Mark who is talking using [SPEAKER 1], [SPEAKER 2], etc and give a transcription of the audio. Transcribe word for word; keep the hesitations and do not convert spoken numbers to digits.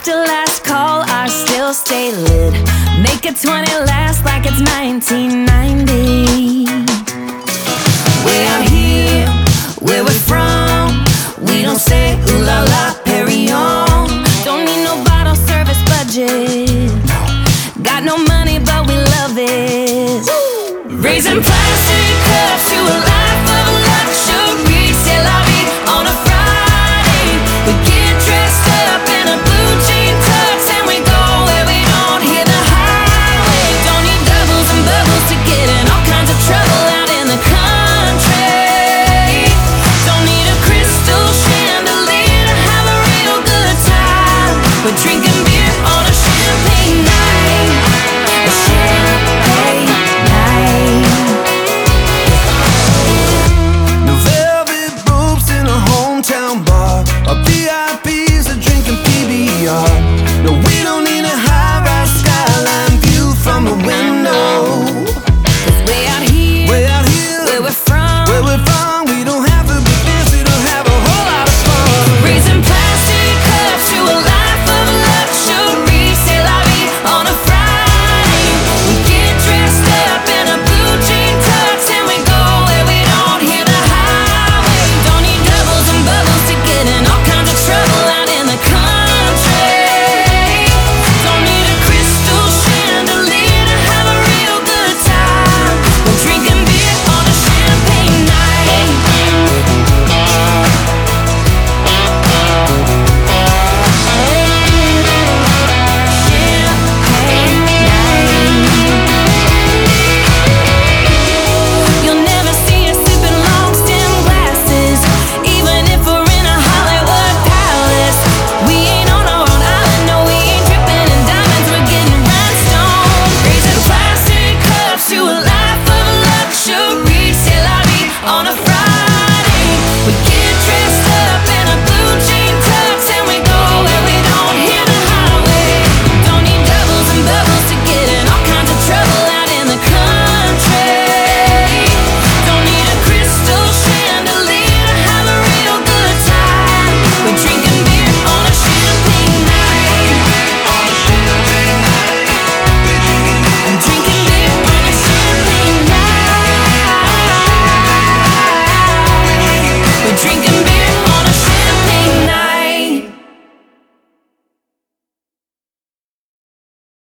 [SPEAKER 1] After last call, I still stay lit. Make a twenty last like it's nineteen ninety. Way out here, where we're from, we don't say ooh la la, Perignon. Don't need no bottle service budget. Got no money, but we love it. Raising prices.